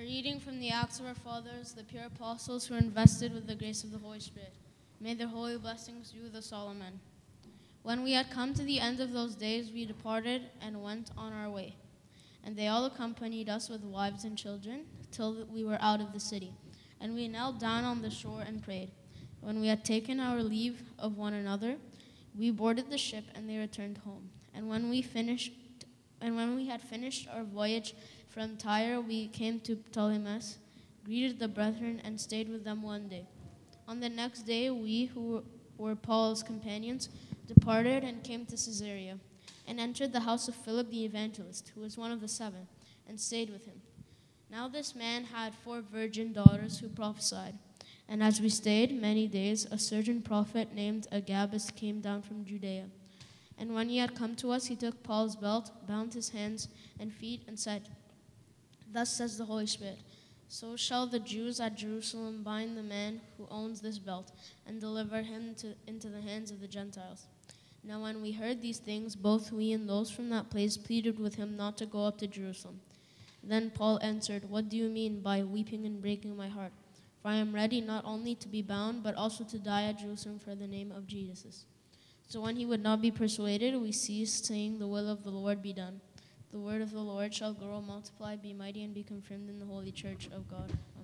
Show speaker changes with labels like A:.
A: Reading from the Acts of our Fathers, the pure apostles who are invested with the grace of the Holy Spirit. May their holy blessings be with us all. Amen. When we had come to the end of those days, we departed and went on our way. And they all accompanied us with wives and children till we were out of the city. And we knelt down on the shore and prayed. When we had taken our leave of one another, we boarded the ship and they returned home. And when we had finished our voyage from Tyre, we came to Ptolemais, greeted the brethren, and stayed with them one day. On the next day, we, who were Paul's companions, departed and came to Caesarea, and entered the house of Philip the evangelist, who was one of the 7, and stayed with him. Now this man had 4 virgin daughters who prophesied. And as we stayed many days, a certain prophet named Agabus came down from Judea. And when he had come to us, he took Paul's belt, bound his hands and feet, and said, "Thus says the Holy Spirit, so shall the Jews at Jerusalem bind the man who owns this belt, and deliver him into the hands of the Gentiles." Now when we heard these things, both we and those from that place pleaded with him not to go up to Jerusalem. Then Paul answered, "What do you mean by weeping and breaking my heart? For I am ready not only to be bound, but also to die at Jerusalem for the name of Jesus." So when he would not be persuaded, we ceased, saying, "The will of the Lord be done." The word of the Lord shall grow, multiply, be mighty, and be confirmed in the holy church of God.